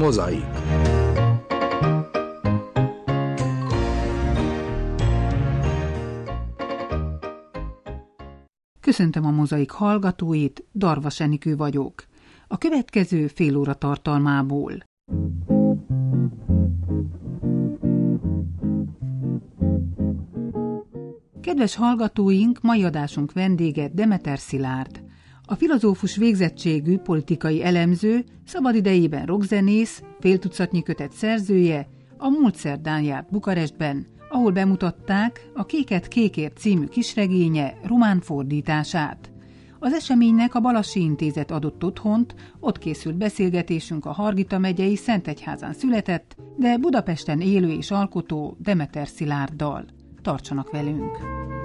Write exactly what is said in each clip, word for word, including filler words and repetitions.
Mozaik. Köszöntöm a Mozaik hallgatóit, Darvas Enikő vagyok. A következő fél óra tartalmából. Kedves hallgatóink, mai adásunk vendége Demeter Szilárd. A filozófus végzettségű politikai elemző, szabadidejében rockzenész, fél tucatnyi kötet szerzője, a múlt szerdán járt Bukarestben, ahol bemutatták a Kéket kékért című kisregénye román fordítását. Az eseménynek a Balassi Intézet adott otthont, ott készült beszélgetésünk a Hargita megyei Szentegyházán született, de Budapesten élő és alkotó Demeter Szilárddal. Tartsanak velünk!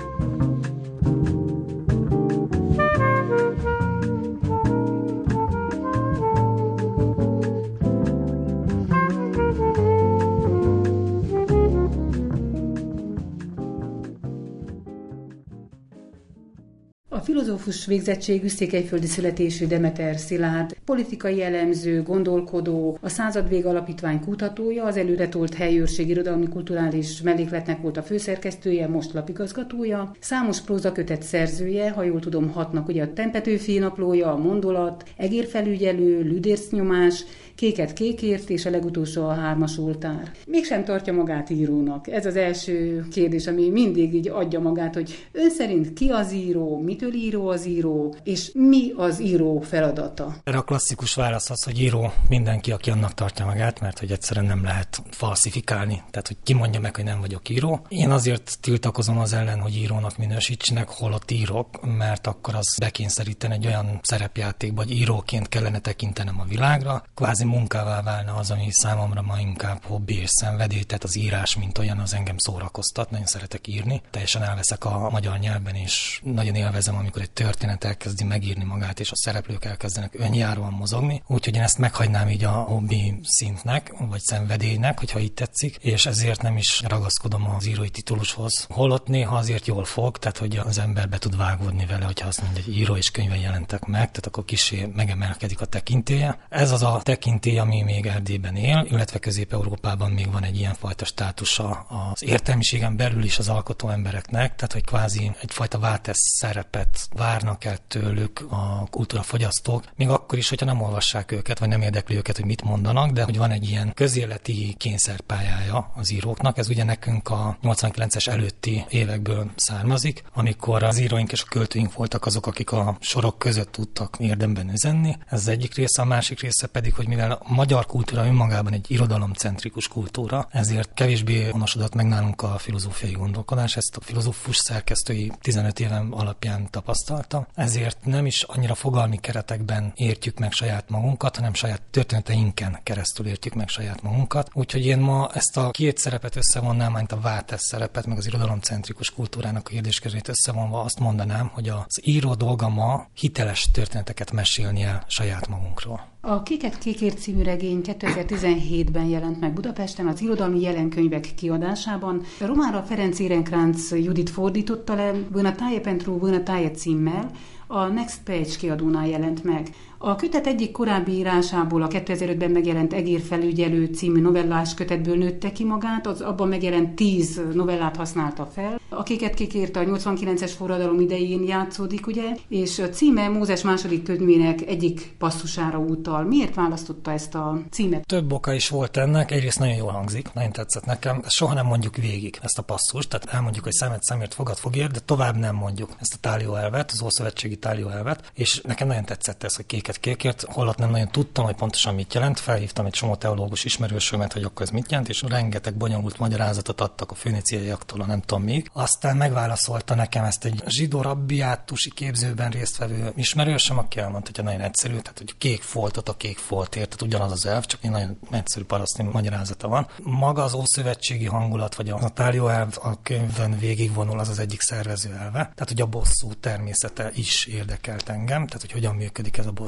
A filozófus végzettségű székelyföldi születésű Demeter Szilárd, politikai elemző, gondolkodó, a Századvég Alapítvány kutatója, az előretolt helyőrség irodalmi kulturális mellékletnek volt a főszerkesztője, most lapigazgatója, számos prózakötet szerzője, ha jól tudom, hatnak ugye a Tempetőfi naplója, a Mondolat, Egérfelügyelő, Lüdércnyomás, Kéket kékért és a legutolsó a Hármas oltár. Mégsem tartja magát írónak. Ez az első kérdés, ami mindig így adja magát, hogy ön szerint ki az író, mitől író az író, és mi az író feladata? Erre a klasszikus válasz az, hogy író mindenki, aki annak tartja magát, mert hogy egyszerűen nem lehet falsifikálni. Tehát, hogy ki mondja meg, hogy nem vagyok író. Én azért tiltakozom az ellen, hogy írónak minősítsenek, holott írok, mert akkor az bekényszerítene egy olyan szerepjátékba, hogy íróként kellene tekintenem a világra. Kvázi munkává válna az, ami számomra ma inkább hobbi és szenvedély, tehát az írás, mint olyan, az engem szórakoztat, nagyon szeretek írni. Teljesen elveszek a magyar nyelvben, és nagyon élvezem, amikor egy történet elkezdi megírni magát, és a szereplők elkezdenek önjáróan mozogni. Úgyhogy én ezt meghagynám így a hobbi szintnek, vagy szenvedélynek, hogyha így tetszik, és ezért nem is ragaszkodom az írói titulushoz. Holott néha azért jól fog, tehát hogy az ember be tud vágódni vele, hogyha azt mondja, hogy író és könyvei jelentek meg, tehát akkor kissé megemelkedik a tekintélye. Ez az a tekintély, ami még Erdélyben él, illetve Közép-Európában még van egy ilyenfajta státusa az értelmiségen belül is az alkotó embereknek, tehát hogy kvázi egyfajta váltesz szerepet várnak el tőlük a kultúrafogyasztók, még akkor is, hogyha nem olvassák őket, vagy nem érdekli őket, hogy mit mondanak, de hogy van egy ilyen közéleti kényszerpályája az íróknak. Ez ugye nekünk a nyolcvankilences előtti évekből származik, amikor az íróink és a költőink voltak azok, akik a sorok között tudtak érdemben üzenni. Ez az egyik része, a másik része pedig, hogy mivel a magyar kultúra önmagában egy irodalomcentrikus kultúra, ezért kevésbé honosodott meg nálunk a filozófiai gondolkodás, ezt a filozófus szerkesztői tizenöt évem alapján tapasztaltam. Ezért nem is annyira fogalmi keretekben értjük meg saját magunkat, hanem saját történeteinken keresztül értjük meg saját magunkat. Úgyhogy én ma ezt a két szerepet összevonnám, mint a váltesz szerepet, meg az irodalomcentrikus kultúrának a kérdéskörét összevonva azt mondanám, hogy az író dolga ma hiteles történeteket mesélni el saját magunkról. A Kéket kékért című regény kétezer-tizenhétben jelent meg Budapesten az Irodalmi Jelenkönyvek kiadásában. Románra Ferenc Ehrenkránz Judit fordította le, Vână taie pentru vână taie címmel, a Next Page kiadónál jelent meg. A kötet egyik korábbi írásából, a kétezer-ötben megjelent Egérfelügyelő című novellás kötetből nőtte ki magát, az abban megjelent tíz novellát használta fel. A Kéket kékért a nyolcvankilences forradalom idején játszódik, ugye, és a címe Mózes második könyvének egyik passzusára utal. Miért választotta ezt a címet? Több oka is volt ennek, egyrészt nagyon jól hangzik, nagyon tetszett nekem, ezt soha nem mondjuk végig, ezt a passzust, tehát elmondjuk, hogy szemet szemért, fogad fogért, de tovább nem mondjuk ezt a táljóelvet, az ószövetségi táljóelvet, és nekem nagyon tetszett ez, hogy Kéket kékért, holott nem nagyon tudtam, hogy pontosan mit jelent, felhívtam egy csomó teológus ismerősömet, hogy akkor ez mit jelent, és rengeteg bonyolult magyarázatot adtak a föníciaiaktól, a nem tudom még. Aztán megválaszolta nekem ezt egy zsidó rabbiátusi képzőben résztvevő ismerősöm, aki elmondta, hogy nagyon egyszerű, tehát hogy kék foltot a kék foltért, tehát ugyanaz az elv, csak egy nagyon egyszerű paraszti magyarázata van. Maga az ószövetségi hangulat, vagy a táljóelv a könyvön végigvonul, az az egyik szervező elve, tehát hogy a bosszú természete is érdekelt engem, tehát hogy hogyan működik ez a bosszú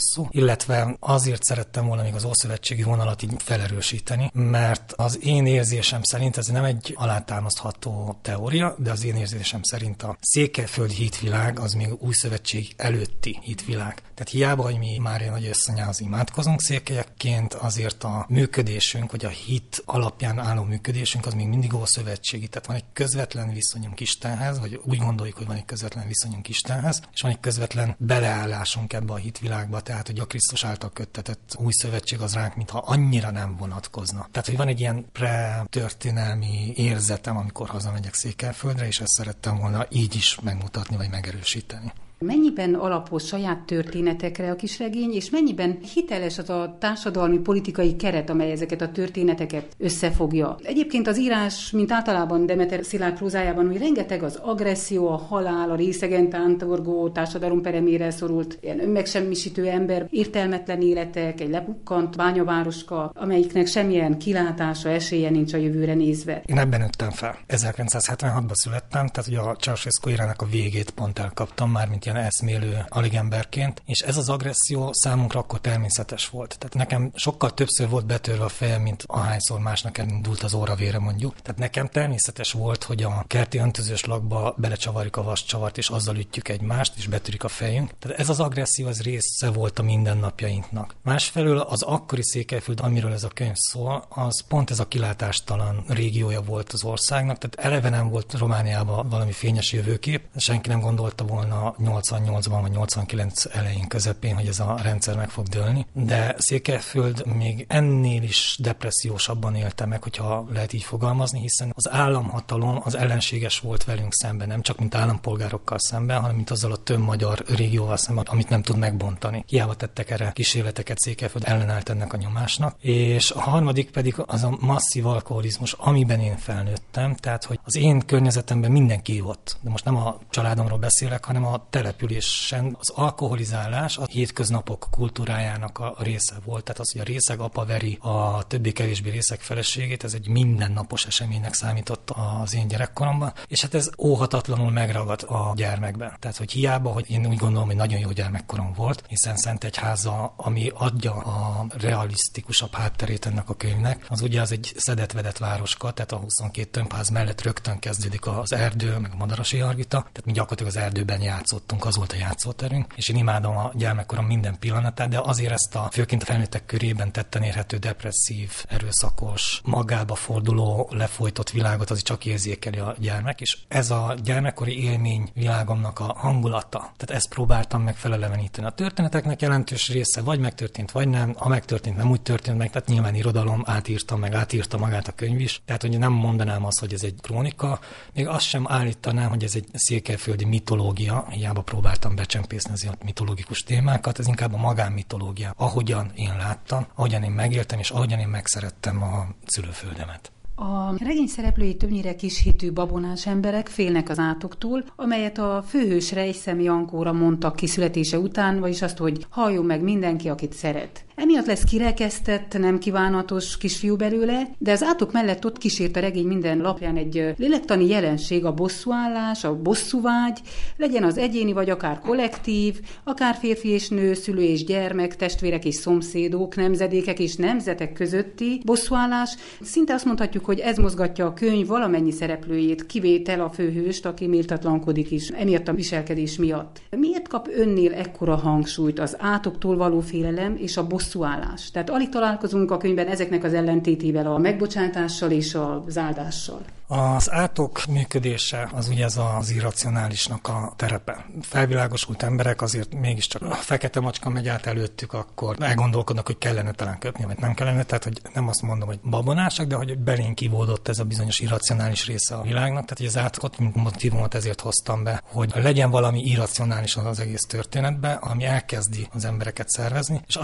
szó, illetve azért szerettem volna még az ószövetségi vonalat így felerősíteni, mert az én érzésem szerint, ez nem egy alátámasztható teória, de az én érzésem szerint a székelyföldi hitvilág az még újszövetség előtti hitvilág. Tehát hiába, hogy mi Mária Nagy Asszonyához imádkozunk székelyekként, azért a működésünk, vagy a hit alapján álló működésünk az még mindig ószövetségi. Tehát van egy közvetlen viszonyunk Istenhez, vagy úgy gondoljuk, hogy van egy közvetlen viszonyunk Istenhez, és van egy közvetlen beleállásunk ebbe a hitvilágba, tehát hogy a Krisztus által köttetett új szövetség az ránk, mintha annyira nem vonatkozna. Tehát, hogy van egy ilyen pre-történelmi érzetem, amikor hazamegyek Székelyföldre, és ezt szerettem volna így is megmutatni, vagy megerősíteni. Mennyiben alapoz saját történetekre a kisregény, és mennyiben hiteles az a társadalmi politikai keret, amely ezeket a történeteket összefogja? Egyébként az írás, mint általában Demeter Szilárd prózájában, hogy rengeteg az agresszió, a halál, a részegen tántorgó, társadalom peremére szorult, ilyen önmegsemmisítő ember, értelmetlen életek, egy lepukkant bányavároska, amelyiknek semmilyen kilátása, esélye nincs a jövőre nézve. Én ebben nőttem fel. ezerkilencszázhetvenhatban születtem, tehát ugye a Ceausescu érának a végét pont elkaptam már, mint ilyen eszmélő aligemberként, és ez az agresszió számunkra akkor természetes volt. Tehát nekem sokkal többször volt betörve a fejem, mint ahányszor másnak elindult az óravére mondjuk. Tehát nekem természetes volt, hogy a kerti öntözős lakba belecsavarjuk a vascsavart, és azzal ütjük egymást, és betörik a fejünk. Tehát ez az agresszió, az része volt a mindennapjainknak. Másfelől az akkori Székelyföld, amiről ez a könyv szól, az pont ez a kilátástalan régiója volt az országnak, tehát eleve nem volt Romániában valami fényes jövőkép, senki nem gondolta volna nyolcvannyolcban vagy nyolcvankilenc elején, közepén, hogy ez a rendszer meg fog dőlni, de Székelyföld még ennél is depressziósabban élte meg, hogyha lehet így fogalmazni, hiszen az államhatalom az ellenséges volt velünk szemben, nem csak mint állampolgárokkal szemben, hanem mint azzal a több magyar régióval szemben, amit nem tud megbontani. Hiába tettek erre kísérleteket, Székelyföld ellenállt ennek a nyomásnak, és a harmadik pedig az a masszív alkoholizmus, amiben én felnőttem, tehát hogy az én környezetemben mindenki ivott, de most nem a családomról beszélek, hanem a településen az alkoholizálás a hétköznapok kultúrájának a része volt. Tehát az, hogy a részeg apa veri a többé-kevésbé részeg feleségét, ez egy mindennapos eseménynek számított az én gyerekkoromban, és hát ez óhatatlanul megragad a gyermekben. Tehát, hogy hiába, hogy én úgy gondolom, hogy nagyon jó gyermekkorom volt, hiszen Szentegyháza, ami adja a realisztikusabb hátterét ennek a könyvnek, az ugye az egy szedett-vedett városka, tehát a huszonkét tömbház mellett rögtön kezdődik az erdő, meg a Madarasi Jargita, tehát mi gyakorlatilag az erdőben játszottunk, az volt a játszóterünk, és én imádom a gyermekkorom minden pillanatát, de azért ezt a főként a felnőttek körében tetten érhető depresszív, erőszakos, magába forduló, lefolytott világot az csak érzékeli a gyermek, és ez a gyermekkori élmény világomnak a hangulata. Tehát ezt próbáltam meg feleleveníteni. A történeteknek jelentős része vagy megtörtént, vagy nem. Ha megtörtént, nem úgy történt meg, tehát nyilván irodalom, átírta meg, átírta magát a könyv is. Tehát, hogy nem mondanám azt, hogy ez egy krónika, még azt sem állítanám, hogy ez egy székelyföldi mitológia, hiába próbáltam becsempészni az mitológikus témákat, ez inkább a magánmitológia, ahogyan én láttam, ahogyan én megéltem, és ahogyan én megszerettem a szülőföldemet. A regény szereplői többnyire kishitű babonás emberek, félnek az átoktól, amelyet a főhős Rejszemi Ankóra mondtak ki születése után, vagyis azt, hogy halljon meg mindenki, akit szeret. Emiatt lesz kirekesztett, nem kívánatos kisfiú belőle, de az átok mellett ott kísért a regény minden lapján egy lélektani jelenség, a bosszúállás, a bosszúvágy, legyen az egyéni vagy akár kollektív, akár férfi és nő, szülő és gyermek, testvérek és szomszédok, nemzedékek és nemzetek közötti bosszúállás. Szinte azt mondhatjuk, hogy ez mozgatja a könyv valamennyi szereplőjét, kivétel a főhőst, aki méltatlankodik is emiatt a viselkedés miatt. Miért kap önnél ekkora hangsúlyt az átoktól való félelem és a bosszúállás? Tehát alig találkozunk a könyvben ezeknek az ellentétével, a megbocsátással és az áldással. Az átok működése az ugye ez az irracionálisnak a terepe. Felvilágosult emberek azért mégiscsak a fekete macska megy át előttük, akkor elgondolkodnak, hogy kellene talán köpni, vagy nem kellene. Tehát, hogy nem azt mondom, hogy babonásak, de hogy belénk ivódott ez a bizonyos irracionális része a világnak. Tehát, hogy az átkot, mint motivumot ezért hoztam be, hogy legyen valami irracionális az egész történetben, ami elkezdi az embereket szervezni. És azért volt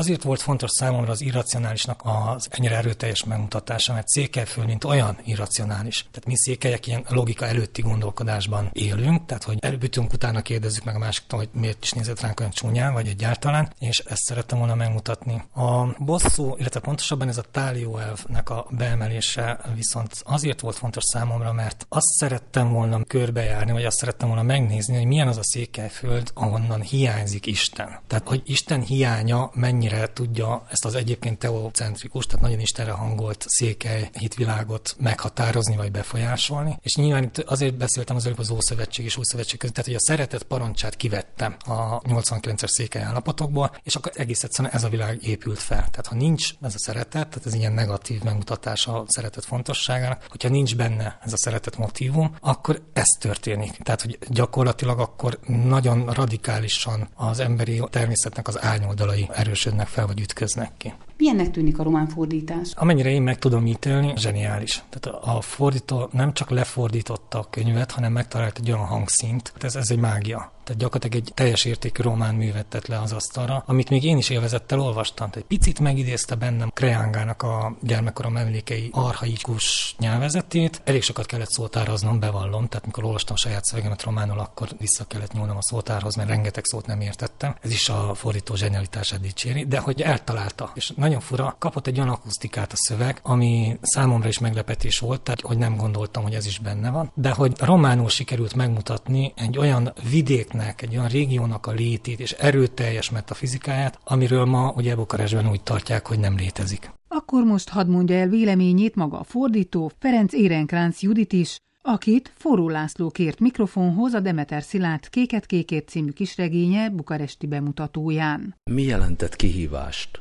fontos számomra az irracionálisnak az ennyire erőteljes megmutatása, mert Székelyföld mint olyan irracionális. Tehát mi székelyek ilyen logika előtti gondolkodásban élünk, tehát hogy előbbütünk, utána kérdezzük meg a másiktól, hogy miért is nézett ránk olyan csúnyán, vagy egyáltalán, és ezt szerettem volna megmutatni. A bosszú, illetve pontosabban ez a tálióelvnek a beemelése viszont azért volt fontos számomra, mert azt szerettem volna körbejárni, vagy azt szerettem volna megnézni, hogy milyen az a Székelyföld, ahonnan hiányzik Isten. Tehát, hogy Isten hiánya mennyire tudja ezt az egyébként teocentrikus, tehát nagyon Istenre hangolt székely hitvilágot meghatározni, vagy befolyásolni. És nyilván itt azért beszéltem az előbb az Ószövetség és Újszövetség között, tehát, hogy a szeretet parancsát kivettem a nyolcvankilences székely állapotokból, és akkor egész egyszerűen ez a világ épült fel. Tehát, ha nincs ez a szeretet, tehát ez ilyen negatív megmutatása a szeretet fontosságának, hogyha nincs benne ez a szeretet motívum, akkor ez történik. Tehát, hogy gyakorlatilag akkor nagyon radikálisan az emberi természetnek az árnyoldalai erősödnek fel, vagy ütköznek ki. Milyennek tűnik a román fordítás? Amennyire én meg tudom ítélni, zseniális. Tehát a fordító nem csak lefordította a könyvet, hanem megtalált egy olyan hangszínt. Ez, ez egy mágia. Tehát gyakorlatilag egy teljes értékű román művet tett le az asztalra, amit még én is élvezettel olvastam. Tehát egy picit megidézte bennem Creanghának a gyermekkorom emlékei archaikus nyelvezetét. Elég sokat kellett szótároznom, bevallom. Tehát mikor olvastam a saját szövegemet románul, akkor vissza kellett nyúlnom a szótárhoz, mert rengeteg szót nem értettem. Ez is a fordító zsenialitását dicséri, de hogy eltalálta. És nagyon fura, kapott egy olyan akusztikát a szöveg, ami számomra is meglepetés volt, tehát hogy nem gondoltam, hogy ez is benne van, de hogy románul sikerült megmutatni egy olyan vidék, egy olyan régiónak a létét és erőteljes metafizikáját, amiről ma ugye Bukarestben úgy tartják, hogy nem létezik. Akkor most hadd mondja el véleményét maga a fordító, Ferenc Ehrenkránz Judit is, akit Forró László kért mikrofonhoz a Demeter Szilárd Kéket-kékért című kisregénye bukaresti bemutatóján. Mi jelentett kihívást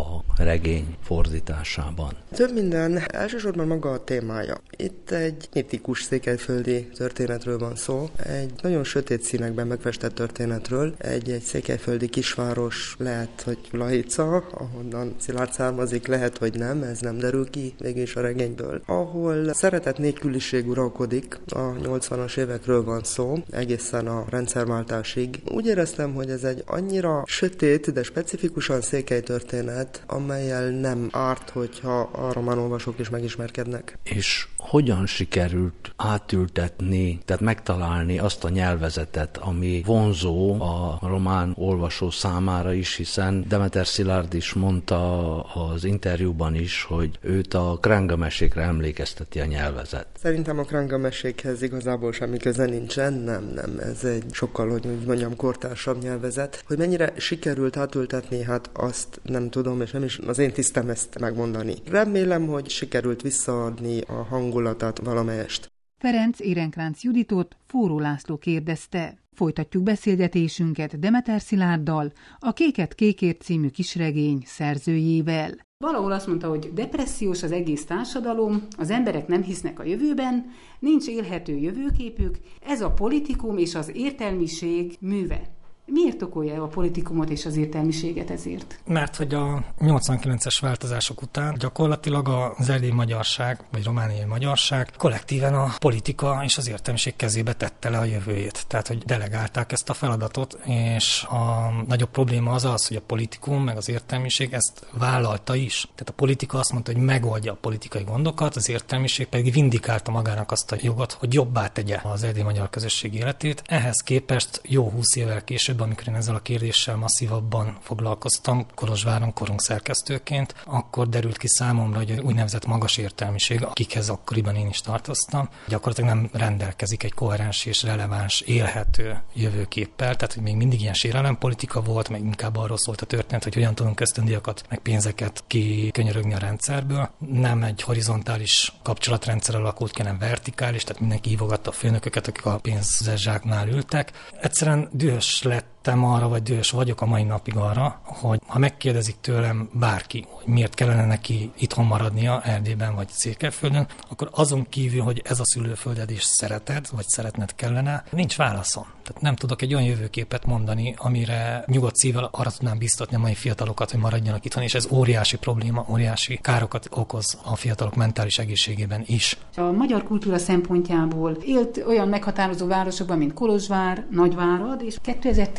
a regény fordításában? Több minden, elsősorban maga a témája. Itt egy mitikus székelyföldi történetről van szó, egy nagyon sötét színekben megfestett történetről, egy, egy székelyföldi kisváros, lehet, hogy Lahica, ahonnan Szilárd származik, lehet, hogy nem, ez nem derül ki végig a regényből, ahol szeretet nélküliség uralkodik, a nyolcvanas évekről van szó, egészen a rendszerváltásig. Úgy éreztem, hogy ez egy annyira sötét, de specifikusan székely történet, amellyel nem árt, hogyha a román olvasók is megismerkednek. És hogyan sikerült átültetni, tehát megtalálni azt a nyelvezetet, ami vonzó a román olvasó számára is, hiszen Demeter Szilárd is mondta az interjúban is, hogy őt a Kranga mesékre emlékezteti a nyelvezet. Szerintem a Kranga mesékhez igazából semmi köze nincsen, nem, nem, ez egy sokkal, hogy úgy mondjam, kortársabb nyelvezet. Hogy mennyire sikerült átültetni, hát azt nem tudom, és nem is az én tisztem ezt megmondani. Remélem, hogy sikerült visszaadni a hangulatát valamelyest. Ferenc Ehrenkránz Juditot Forró László kérdezte. Folytatjuk beszélgetésünket Demeter Szilárddal, a Kéket-kékért című kisregény szerzőjével. Valahol azt mondta, hogy depressziós az egész társadalom, az emberek nem hisznek a jövőben, nincs élhető jövőképük, ez a politikum és az értelmiség műve. Miért okolja a politikumot és az értelmiséget ezért? Mert hogy a nyolcvankilences változások után gyakorlatilag az erdélyi magyarság, vagy romániai magyarság kollektíven a politika és az értelmiség kezébe tette le a jövőjét. Tehát, hogy delegálták ezt a feladatot, és a nagyobb probléma az az, hogy a politikum, meg az értelmiség ezt vállalta is. Tehát a politika azt mondta, hogy megoldja a politikai gondokat, az értelmiség pedig vindikálta magának azt a jogot, hogy jobbá tegye az erdélyi magyar közösség életét. Ehhez képest jó húsz évvel később, amikor én ezzel a kérdéssel masszívabban foglalkoztam, Kolozsváron korunk szerkesztőként, akkor derült ki számomra, hogy egy úgynevezett magas értelmiség, akikhez akkoriban én is tartoztam, gyakorlatilag nem rendelkezik egy koherens és releváns, élhető jövőképpel, tehát hogy még mindig ilyen sérelempolitika volt, meg inkább arról szólt a történet, hogy hogyan tudunk ösztöndíjakat, meg pénzeket kikönyörögni a rendszerből. Nem egy horizontális kapcsolatrendszer alakult ki, hanem vertikális, tehát mindenki hívogatta a főnököket, akik a pénzzsáknál ültek. Egyszerűen dühös lett arra, vagy dühös vagyok a mai napig arra, hogy ha megkérdezik tőlem bárki, hogy miért kellene neki itthon maradnia Erdélyben vagy Székelyföldön, akkor azon kívül, hogy ez a szülőfölded is szereted, vagy szeretned kellene, nincs válaszom. Tehát nem tudok egy olyan jövőképet mondani, amire nyugodt szívvel arra tudnám biztatni a mai fiatalokat, hogy maradjanak itthon, és ez óriási probléma, óriási károkat okoz a fiatalok mentális egészségében is. A magyar kultúra szempontjából élt olyan meghatározó városokban, mint Kolozsvár, Nagyvárad, és kétezer-tizenöt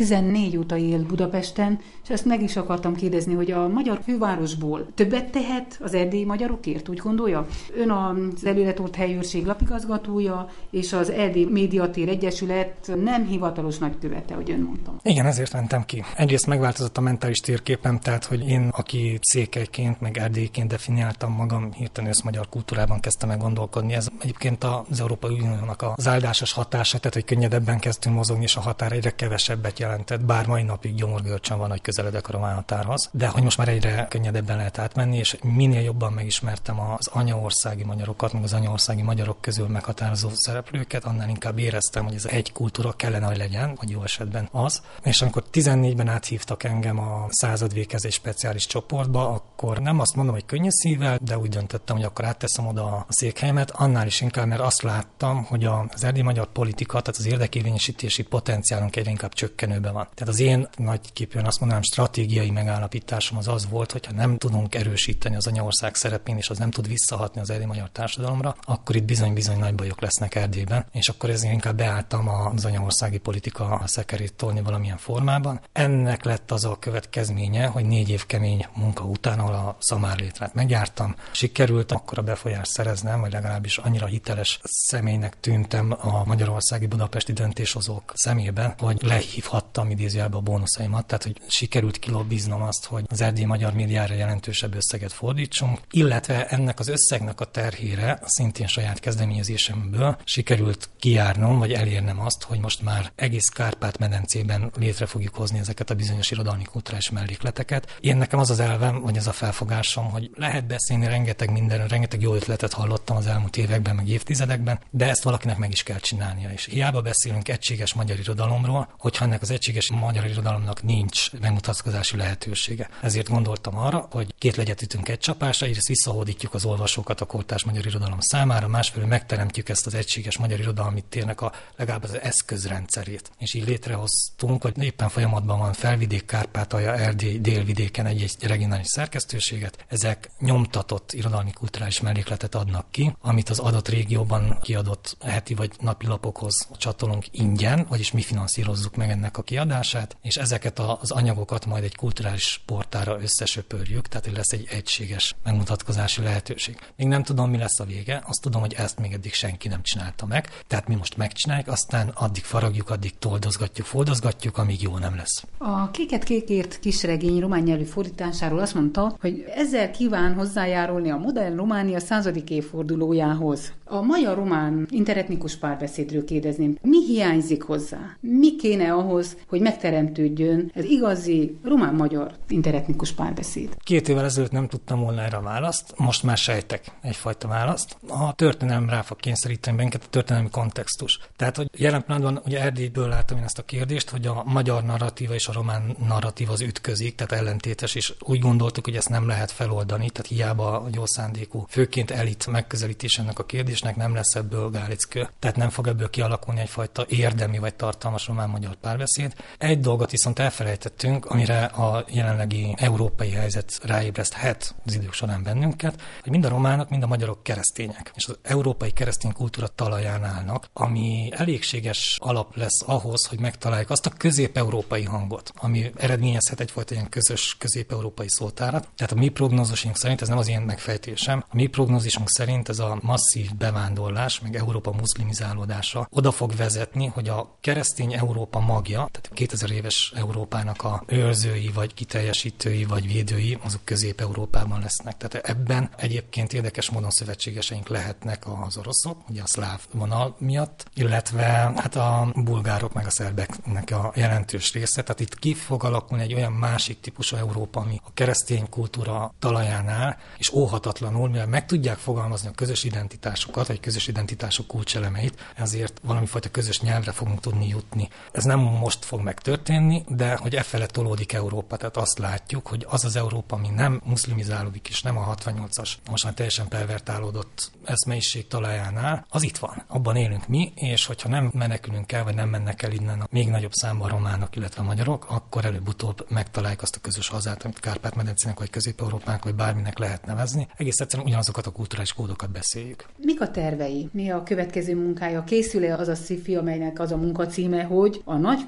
tizennégy óta él Budapesten, és ezt meg is akartam kérdezni, hogy a magyar fővárosból többet tehet az erdélyi magyarokért, úgy gondolja? Ön az előretolt helyőrség lapigazgatója, és az Erdély Médiatér Egyesület nem hivatalos nagykövete, hogy ön mondtam. Igen, ezért mentem ki. Egyrészt megváltozott a mentális térképem, tehát hogy én, aki székelyként, meg erdélyként definiáltam magam, hirtelen összmagyar kultúrában kezdtem meg gondolkodni. Ez egyébként az Európai Uniónak az áldásos hatása, tehát hogy könnyedebben kezdtünk mozogni, és a határ egyre kevesebbet jelentett, bár mai napig gyomorgörcsön van, hogy közeledek a román határhoz, de hogy most már egyre könnyedebben lehet átmenni, és minél jobban megismertem az anyaországi magyarokat, meg az anyaországi magyarok közül meghatározó szereplőket, annál inkább éreztem, hogy ez egy kultúra kellene, hogy legyen, vagy jó esetben az. És amikor tizennégyben áthívtak engem a századvékezés speciális csoportba, akkor nem azt mondom, hogy könnyes szívvel, de úgy döntöttem, hogy akkor átteszem oda a székhelyemet, annál is inkább, mert azt láttam, hogy az erdélyi magyar politika, tehát az érdekérvényesítési potenciálunk egyre inkább csökkenőben van. Tehát az én nagyképűen azt mondanám, stratégiai megállapításom az az volt, hogyha nem tudunk erősíteni az anyaország szerepén, és az nem tud visszahatni az erdélyi magyar társadalomra, akkor itt bizony-bizony nagy bajok lesznek Erdélyben, és akkor ezért inkább beálltam az anyaországi politika szekerét tolni valamilyen formában. Ennek lett az a következménye, hogy négy év kemény munka után, ahol a szamárlétrát megjártam, sikerült akkor a befolyást szereznem, vagy legalábbis annyira hiteles személynek tűntem a magyarországi budapesti döntéshozók szemében, hogy lehívhattam idézőjelbe a bónuszaimat, tehát hogy sikerült kilobbiznom azt, hogy az erdélyi magyar médiára jelentősebb összeget fordítsunk, illetve ennek az összegnek a terhére szintén saját kezdeményezésemből sikerült kijárnom, vagy elérnem azt, hogy most már egész Kárpát-medencében létre fogjuk hozni ezeket a bizonyos irodalmi kulturális mellékleteket. Én nekem az az elvem, vagy az a felfogásom, hogy lehet beszélni rengeteg mindenről, rengeteg jó ötletet hallottam az elmúlt években, meg évtizedekben, de ezt valakinek meg is kell csinálnia. És hiába beszélünk egységes magyar irodalomról, hogyha ennek az egységes magyar irodalomnak nincs megmutatkozási lehetősége. Ezért gondoltam arra, hogy két legyet ütünk egy csapásra, egyrészt visszahódítjuk az olvasókat a kortárs magyar irodalom számára, másfelől megteremtjük ezt az egységes magyar irodalmi térnek a legalább az eszközrendszerét. És így létrehoztunk, hogy éppen folyamatban van Felvidék, Kárpátalja, Erdély, délvidéken egy-egy regionális szerkesztőséget. Ezek nyomtatott irodalmi kulturális mellékletet adnak ki, amit az adott régióban kiadott heti vagy napi lapokhoz csatolunk ingyen, vagyis mi finanszírozzuk meg ennek a kiadását, és ezeket az anyagokat majd egy kulturális portára összesöpörjük, tehát lesz egy egységes megmutatkozási lehetőség. Még nem tudom, mi lesz a vége, azt tudom, hogy ezt még eddig senki nem csinálta meg, tehát mi most megcsináljuk, aztán addig faragjuk, addig toldozgatjuk, foldozgatjuk, amíg jó nem lesz. A Kéket kékért kisregény román nyelvű fordításáról azt mondta, hogy ezzel kíván hozzájárulni a modern Románia századik évfordulójához. A magyar-román interetnikus párbeszédről kérdezném, mi hiányzik hozzá? Mi kéne ahhoz, hogy megteremtődjön ez igazi román-magyar interetnikus párbeszéd? Két évvel ezelőtt nem tudtam volna erre a választ, most már sejtek egyfajta választ. A történelem rá fog kényszeríteni bennünket, a történelmi kontextus. Tehát, hogy jelen pillanatban ugye Erdélyből látom én ezt a kérdést, hogy a magyar narratíva és a román narratíva az ütközik, tehát ellentétes, és úgy gondoltuk, hogy ezt nem lehet feloldani, tehát hiába a jó szándékú, főként elit megközelítés ennek a kérdésnek nem lesz ebből gálickő. Tehát nem fog ebből kialakulni egyfajta érdemi vagy tartalmas román-magyar párbeszéd. Egy dolgot viszont elfelejtettünk, amire a jelenlegi európai helyzet ráébreszthet az idők során bennünket, hogy mind a románok, mind a magyarok keresztények, és az európai keresztény kultúra talaján állnak, ami elégséges alap lesz ahhoz, hogy megtaláljuk azt a közép-európai hangot, ami eredményezhet egyfajta ilyen közös közép-európai szótárat. Tehát a mi prognózusunk szerint, ez nem az én megfejtésem, a mi prognózisunk szerint ez a masszív bevándorlás, meg Európa muszlimizálódása oda fog vezetni, hogy a keresztény Európa magja, tehát a kétezer éves Európának a őrzői, vagy kiteljesítői, vagy védői, azok Közép-Európában lesznek. Tehát ebben egyébként érdekes módon szövetségeseink lehetnek az oroszok, ugye a szláv vonal miatt, illetve hát a bulgárok meg a szerbeknek a jelentős része. Tehát itt ki fog alakulni egy olyan másik típusú Európa, ami a keresztény kultúra talaján áll, és óhatatlanul, mivel meg tudják fogalmazni a közös identitásokat, vagy közös identitások kulcselemeit, ezért valamifajta közös nyelvre fogunk tudni jutni. Ez nem most fog megtörténni, de hogy e felett tolódik Európa, tehát azt látjuk, hogy az az Európa, ami nem muszlimizálódik, és nem a hatvannyolcas, most már teljesen pervertálódott eszmeiség talaján áll, az itt van. Abban élünk mi, és hogyha nem menekülünk el, vagy nem mennek el innen a még nagyobb számban a románok, illetve a magyarok, akkor előbb-utóbb megtaláljuk azt a közös hazát, amit Kárpát-medencének, vagy Közép-Európának, vagy bárminek lehet nevezni. Egész egyszerűen ugyanazokat a kulturális kódokat beszéljük. Mik a tervei? Mi a következő munkája? Készül-e az a sci-fi, amelynek az a munkacíme, hogy a nagy kolbász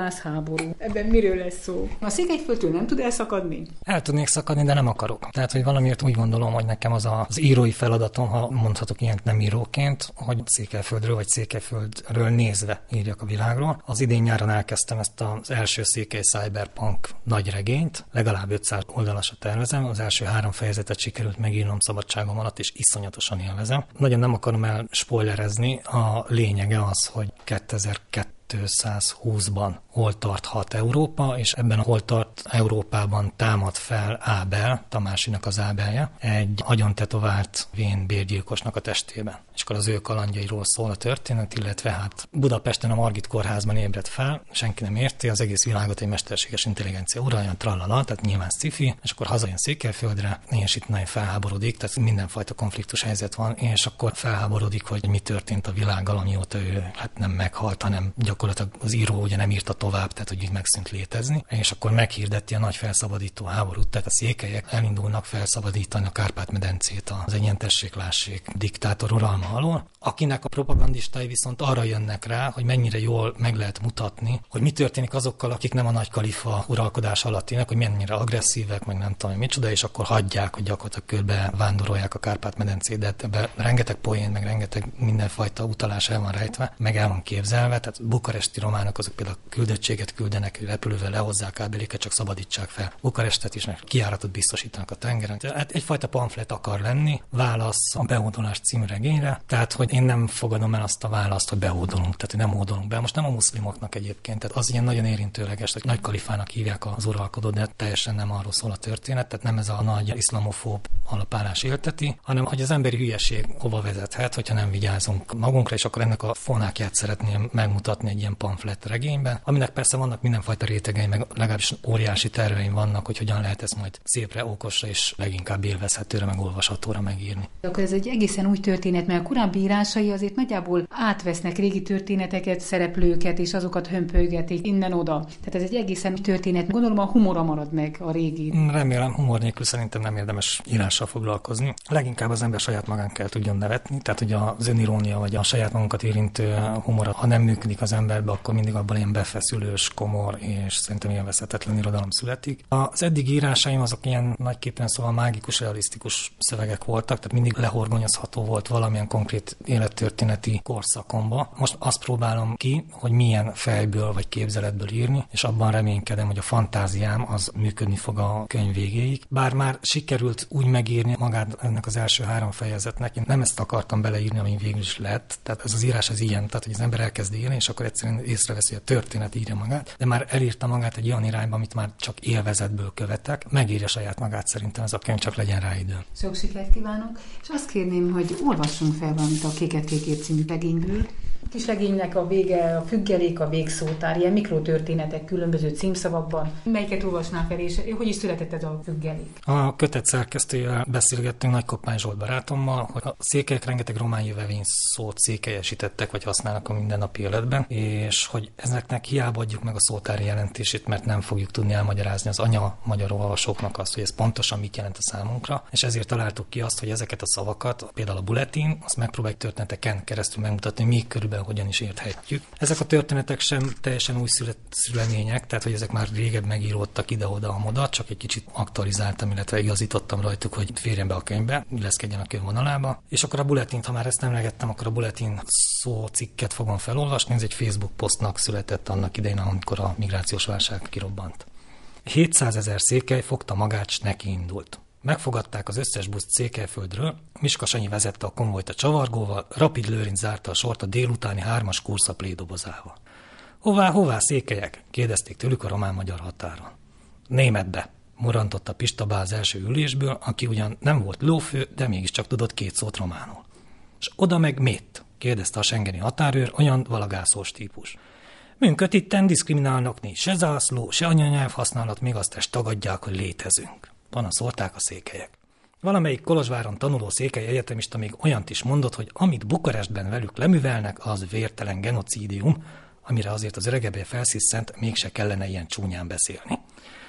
gáz, háború. Ebben miről lesz szó? A Székelyföldtől nem tud elszakadni? El tudnék szakadni, de nem akarok. Tehát, hogy valamiért úgy gondolom, hogy nekem az az írói feladatom, ha mondhatok ilyent nem íróként, hogy Székelyföldről vagy Székelyföldről nézve írjak a világról. Az idén nyáron elkezdtem ezt az első Székely Cyberpunk nagy regényt, legalább ötszáz oldalasra tervezem, az első három fejezetet sikerült megírnom szabadságom alatt, és iszonyatosan élvezem. Nagyon nem akarom el spoilerezni, a lényege az, hogy kétezer-kétszázhúszban hol tarthat Európa, és ebben a hol tart Európában támad fel Ábel, Tamásinak az Ábelje, egy agyontetovált vén bérgyilkosnak a testében. És akkor az ő kalandjairól szól a történet, illetve hát Budapesten a Margit kórházban ébredt fel, senki nem érti, az egész világot egy mesterséges intelligencia uralja, trallala, tehát nyilván sci-fi, és akkor hazajön Székelyföldre, és itt nagyon felháborodik, tehát mindenfajta konfliktus helyzet van, és akkor felháborodik, hogy mi történt a világgal, amióta ő hát nem meghalt, hanem gyakorlatilag az író ugye nem írta tovább, tehát hogy így megszűnt létezni, és akkor meghirdeti a nagy felszabadító háborút, tehát a székelyek elindulnak felszabadítani a Kárpát-medencét az egyentessék-lássék diktátor uralma alól, akinek a propagandistai viszont arra jönnek rá, hogy mennyire jól meg lehet mutatni, hogy mi történik azokkal, akik nem a nagy kalifa uralkodás alatt élnek, hogy mennyire agresszívek, meg nem tudom, micsoda, és akkor hagyják, hogy gyakorlatilag körbe vándorolják a Kárpát-medencét, de ebbe rengeteg poén, meg rengeteg mindenfajta utalás el van rejtve, meg el van képzelve, tehát bukaresti románok azok például küldöttséget küldenek, repülővel lehozzák Ábeléket, csak szabadítsák fel Bukarestet is, meg kijáratot biztosítanak a tengeren. Tehát egyfajta pamflet akar lenni, válasz a Behódolás című regényre, tehát hogy én nem fogadom el azt a választ, hogy behódolunk, tehát hogy nem hódolunk be. Most nem a muszlimoknak egyébként, tehát az ilyen nagyon érintőleges, hogy nagy kalifának hívják az uralkodót, de teljesen nem arról szól a történet, tehát nem ez a nagy iszlamofób alapállás élteti, hanem hogy az emberi hülyeség hova vezethet, hogyha nem vigyázunk magunkra, és akkor ennek a fonákját szeretném megmutatni egy ilyen pamflet regényben, aminek persze vannak mindenfajta rétegei, meg legalábbis óriási terveim vannak, hogy hogyan lehet ezt majd szépre, okosra és leginkább élvezhetőre, meg olvashatóra megírni. Akkor ez egy egészen új történet, mert a korábbi írásai azért nagyjából átvesznek régi történeteket, szereplőket, és azokat hömpögetik innen-oda. Tehát ez egy egészen új történet. Gondolom a humora marad meg a régi. Remélem, humor nélkül szerintem nem érdemes írással foglalkozni. Leginkább az ember saját magán kell tudjon nevetni, tehát hogy az önirónia vagy a saját magunkat érintő humor, ha nem működik az emberbe, akkor mindig abban ilyen befeszülős, komor és szerintem élvezhetetlen irodalom születik. Az eddig írásaim azok ilyen nagyképpen szóval mágikus, realisztikus szövegek voltak, tehát mindig lehorgonyozható volt valamilyen konkrét élettörténeti korszakomba. Most azt próbálom ki, hogy milyen fejből vagy képzeletből írni, és abban reménykedem, hogy a fantáziám az működni fog a könyv végéig. Bár már sikerült úgy megírni magát ennek az első három fejezetnek, én nem ezt akartam beleírni, ami végül is lett. Tehát ez az írás az ilyen, tehát hogy az ember elkezd írni, és akkor egyszerűen észreveszi, hogy a történet írja magát, de már elírta magát egy olyan irányba, amit már csak élvezetből követek. Megírja saját magát, szerintem ez a könyv, csak legyen rá idő. Sok sikert kívánok, és azt kérném, hogy olvassunk fel valamit a Kéket Kékért című regényből. A kis regénynek a vége, a függelék, a végszótár, ilyen mikrotörténetek különböző címszavakban. Melyiket olvasnál fel, és hogy is született ez a függelék? A kötet szerkesztőjével beszélgettünk, Nagy Koppány Zsolt barátommal, hogy a székelyek rengeteg román jövevény szót székelyesítettek, vagy használnak a mindennapi életben, és hogy ezeknek hiába adjuk meg a szótári jelentését, mert nem fogjuk tudni elmagyarázni az anya magyar olvasóknak azt, hogy ez pontosan mit jelent a számunkra, és ezért találtuk ki azt, hogy ezeket a szavakat, például a bulletin, azt megpróbáljuk történeteken keresztül megmutatni, mi körülbelül hogyan is érthetjük. Ezek a történetek sem teljesen új szülemények, tehát hogy ezek már régebb megíródtak ide-oda-amoda, csak egy kicsit aktualizáltam, illetve igazítottam rajtuk, hogy férjen be a könyvbe, illeszkedjen a könyv vonalába. És akkor a bulletint, ha már ezt emlegettem, akkor a bulletin szócikket fogom felolvasni. Ez egy Facebook posztnak született annak idején, amikor a migrációs válság kirobbant. hétszázezer székely fogta magát, s neki indult. Megfogadták az összes buszt Székelyföldről, Miska Sanyi vezette a konvojt a csavargóval, Rapid Lőrinc zárta a sort a délutáni hármas kursza plédobozával. Hová, hová, székelyek? Kérdezték tőlük a román-magyar határon. Németbe, morantotta Pista bá az első ülésből, aki ugyan nem volt lófő, de mégiscsak tudott két szót románul. S oda meg mit? Kérdezte a schengeni határőr, olyan valagászós típus. Münköt itten diszkriminálnak nincs, se zászló, se anyanyelv használat, még azt est tagadják, hogy létezünk. Panaszolták a székelyek. Valamelyik Kolozsváron tanuló székely egyetemista még olyant is mondott, hogy amit Bukarestben velük leművelnek, az vértelen genocídium, amire azért az öregebbé felsziszent, mégse kellene ilyen csúnyán beszélni.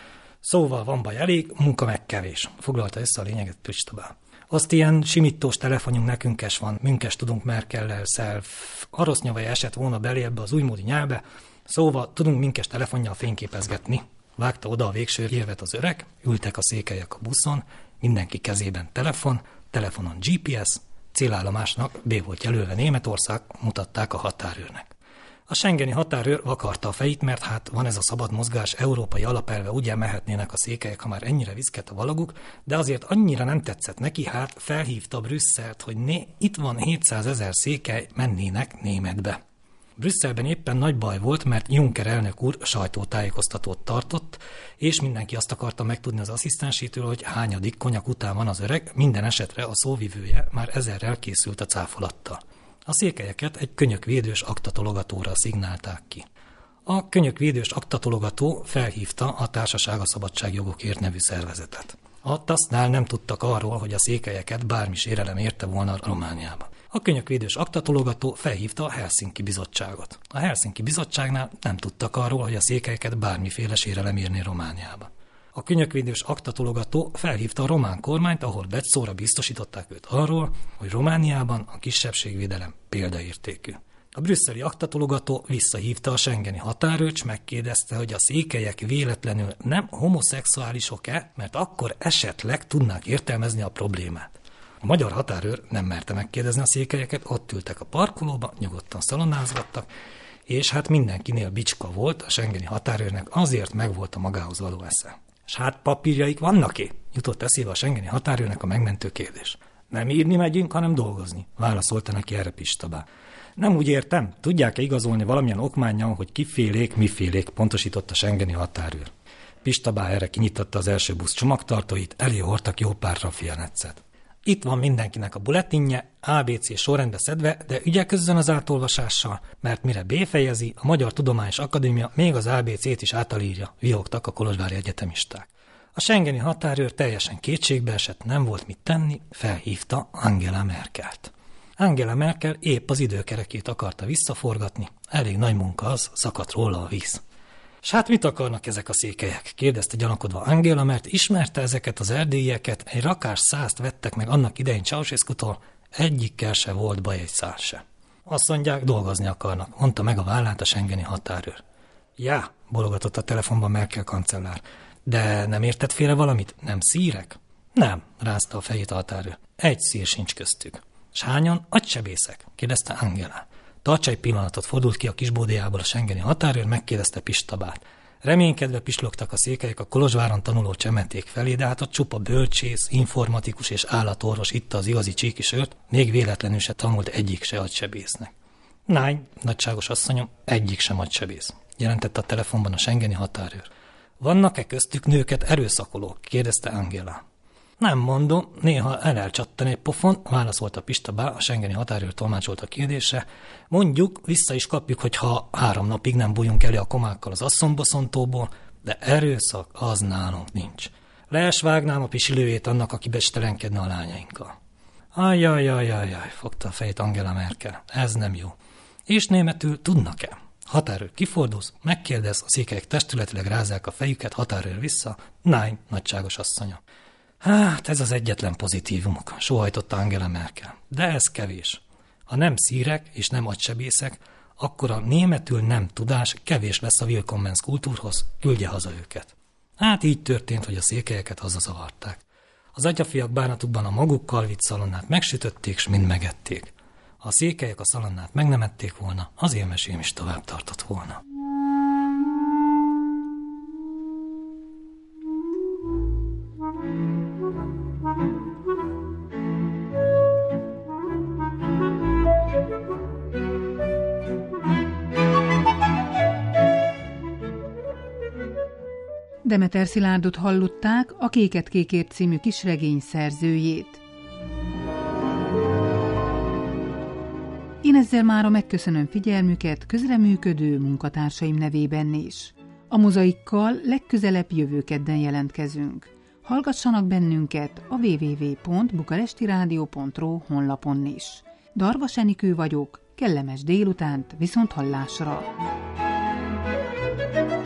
Szóval van baj elég, munka meg kevés, foglalta össze a lényeget Pista bá. Azt ilyen simítós telefonjunk nekünkes van, münkes tudunk Merkellel, szelf, arosznyavai esett volna belé ebbe az újmódi nyelbe, Szóval tudunk minkes telefonnyal fényképezgetni. Vágta oda a végső érvet az öreg, ültek a székelyek a buszon, mindenki kezében telefon, telefonon gé pé es, célállomásnak B volt jelölve Németország, mutatták a határőrnek. A schengeni határőr vakarta a fejét, mert hát van ez a szabad mozgás európai alapelve, ugye mehetnének a székelyek, ha már ennyire viszket a valaguk, de azért annyira nem tetszett neki, hát felhívta Brüsszelt, hogy né, itt van hétszázezer székely, mennének németbe. Brüsszelben éppen nagy baj volt, mert Juncker elnök úr sajtótájékoztatót tartott, és mindenki azt akarta megtudni az asszisztensétől, hogy hányadik konyak után van az öreg, minden esetre a szóvivője már ezerrel készült a cáfolattal. A székelyeket egy könyökvédős aktatologatóra szignálták ki. A könyökvédős aktatologató felhívta a Társaság a Szabadságjogokért nevű szervezetet. A tasznál nem tudtak arról, hogy a székelyeket bármi sérelem érte volna Romániába. A könyökvédős aktatologató felhívta a Helsinki bizottságot. A Helsinki bizottságnál nem tudtak arról, hogy a székelyeket bármiféle sérelem érné Romániába. A könyökvédős aktatologató felhívta a román kormányt, ahol betszóra biztosították őt arról, hogy Romániában a kisebbségvédelem példaértékű. A brüsszeli aktatologató visszahívta a schengeni határőrt, s megkérdezte, hogy a székelyek véletlenül nem homoszexuálisok-e, mert akkor esetleg tudnák értelmezni a problémát. A magyar határőr nem merte megkérdezni a székelyeket, ott ültek a parkolóba, nyugodtan szalonnázgattak, és hát mindenkinél bicska volt, a schengeni határőrnek azért megvolt a magához való esze. S hát papírjaik vannak-e? Jutott eszébe a schengeni határőrnek a megmentő kérdés. Nem írni megyünk, hanem dolgozni, válaszolta neki erre Pistabá. Nem úgy értem, tudják-e igazolni valamilyen okmánnyal, hogy kifélék, mifélék, pontosított a schengeni határőr. Pistabá erre kinyitotta az első busz csomagtartóit, elé hordtak jó pár rafianetszet. Itt van mindenkinek a bulletinje, á bé cé sorrendbe szedve, de ügyeközzön az átolvasással, mert mire B fejezi, a Magyar Tudományos Akadémia még az á bé cét is átalírja, vihogtak a kolozsvári egyetemisták. A schengeni határőr teljesen kétségbe esett, nem volt mit tenni, felhívta Angela Merkelt. Angela Merkel épp az időkerekét akarta visszaforgatni, elég nagy munka az, szakadt róla a víz. S hát mit akarnak ezek a székelyek? Kérdezte gyanakodva Angela, mert ismerte ezeket az erdélyieket, egy rakás százt vettek meg annak idején Ceausescutól, egyikkel se volt baj egy száz se. Azt mondják, dolgozni akarnak, mondta meg a vállát a schengeni határőr. Já, bologatott a telefonban Merkel kancellár. De nem érted félre valamit? Nem szírek? Nem, rázta a fejét a határőr. Egy szír sincs köztük. S hányan? Agysebészek? Kérdezte Angela. Tartsa egy pillanatot, fordult ki a kisbódéjából a schengeni határőr, megkérdezte Pistabát. Reménykedve pislogtak a székelyek a Kolozsváron tanuló csemeték felé, de hát a csupa bölcsész, informatikus és állatorvos itta az igazi csíki sört, még véletlenül se tanult egyik se agysebésznek. Nány, nagyságos asszonyom, egyik sem agysebész, jelentette a telefonban a schengeni határőr. Vannak-e köztük nőket erőszakolók? Kérdezte Angela. Nem mondom, néha elelcsattan egy pofon, válaszolta Pistabá, a schengeni határőr tolmácsolt a kérdésre. Mondjuk, vissza is kapjuk, hogyha három napig nem bújunk elő a komákkal az asszonyboszontóból, de erőszak az nálunk nincs. Lees vágnám a pisilőjét annak, aki bestelenkedne a lányainkkal. Ajjajajajaj, fogta a fejét Angela Merkel, ez nem jó. És németül tudnak-e? Határőr kifordulsz, megkérdez, a székelyek testületileg rázák a fejüket, határőr vissza, nány, nagyságos asszonya. Hát ez az egyetlen pozitívumok, sóhajtotta Angela Merkel. De ez kevés. Ha nem szírek és nem agysebészek, akkor a németül nem tudás kevés lesz a Willkommens kultúrhoz, küldje haza őket. Hát így történt, hogy a székelyeket hazazavarták. Az atyafiak bánatukban a magukkal vitt szalonnát megsütötték, s mind megették. Ha a székelyek a szalonnát meg nem ették volna, az élmesém is tovább tartott volna. Demeter Szilárdot hallották, a Kéket Kékért című kisregény szerzőjét. Én ezzel mára megköszönöm figyelmüket közreműködő munkatársaim nevében is. A Mozaikkal legközelebb jövő kedden jelentkezünk. Hallgassanak bennünket a double-u double-u double-u pont bukarestiradio pont ro honlapon is. Darvas Enikő vagyok, kellemes délutánt, viszont hallásra!